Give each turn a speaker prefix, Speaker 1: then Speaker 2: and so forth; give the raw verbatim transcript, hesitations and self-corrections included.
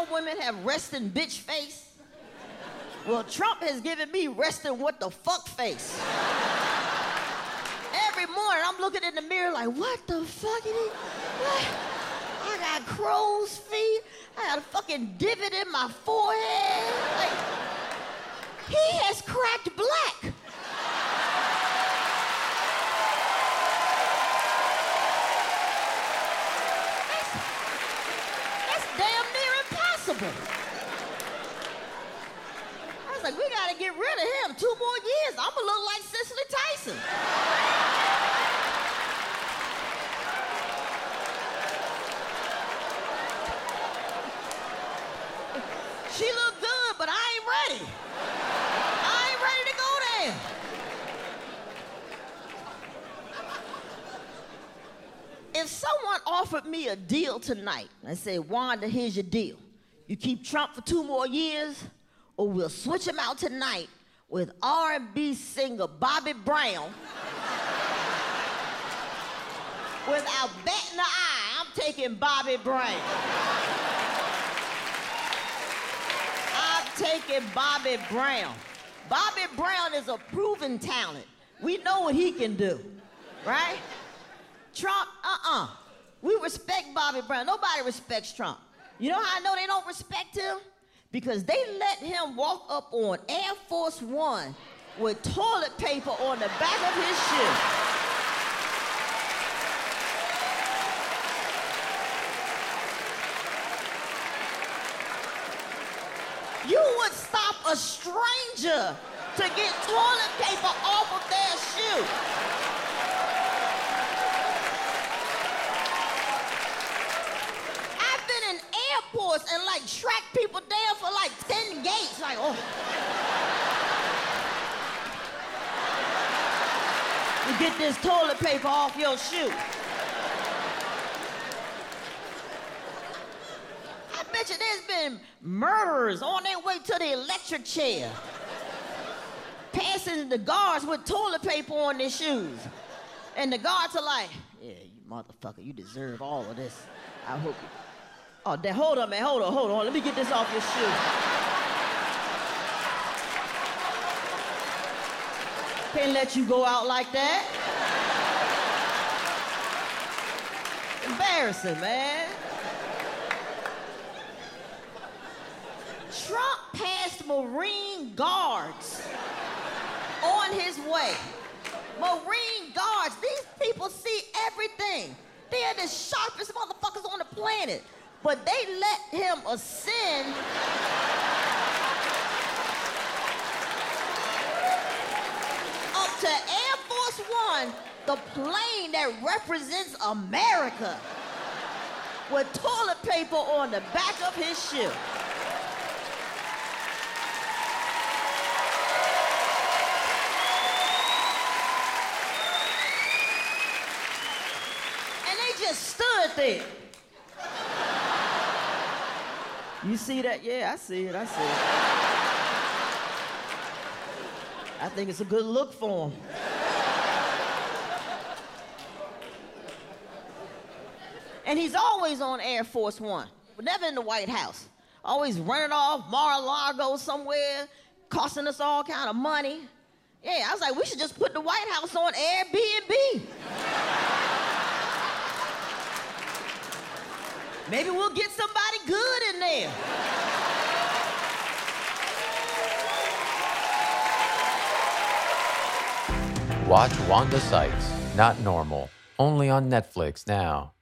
Speaker 1: women have resting bitch face? Well, Trump has given me resting what the fuck face. Every morning, I'm looking in the mirror like, what the fuck is he? What? I got crow's feet. I got a fucking divot in my forehead. Like, he has cracked black. That's, that's damn near impossible. I was like, we gotta get rid of him. Two more years, I'm gonna look like Cicely Tyson. She look good, but I ain't ready. I ain't ready to go there. If someone offered me a deal tonight and said, Wanda, here's your deal. You keep Trump for two more years, or we'll switch him out tonight with R and B singer Bobby Brown. Without batting an eye, I'm taking Bobby Brown. Taking Bobby Brown. Bobby Brown is a proven talent. We know what he can do, right? Trump, uh-uh. We respect Bobby Brown. Nobody respects Trump. You know how I know they don't respect him? Because they let him walk up on Air Force One with toilet paper on the back of his shoe. You would stop a stranger to get toilet paper off of their shoe. I've been in airports and like tracked people down for like ten gates. Like, oh. You get this toilet paper off your shoe. I bet you there's been murderers on their way to the electric chair, passing the guards with toilet paper on their shoes. And the guards are like, yeah, you motherfucker, you deserve all of this. I hope you... Oh, then hold on, man, hold on, hold on. Let me get this off your shoe. Can't let you go out like that. Embarrassing, man. Trump passed Marine guards on his way. Marine guards, these people see everything. They're the sharpest motherfuckers on the planet. But they let him ascend up to Air Force One, the plane that represents America, with toilet paper on the back of his shoe. Just stood there. You see that? Yeah, I see it, I see it. I think it's a good look for him. And he's always on Air Force One, but never in the White House. Always running off Mar-a-Lago somewhere, costing us all kind of money. Yeah, I was like, we should just put the White House on Airbnb. Maybe we'll get somebody good in there.
Speaker 2: Watch Wanda Sykes, Not Normal, only on Netflix now.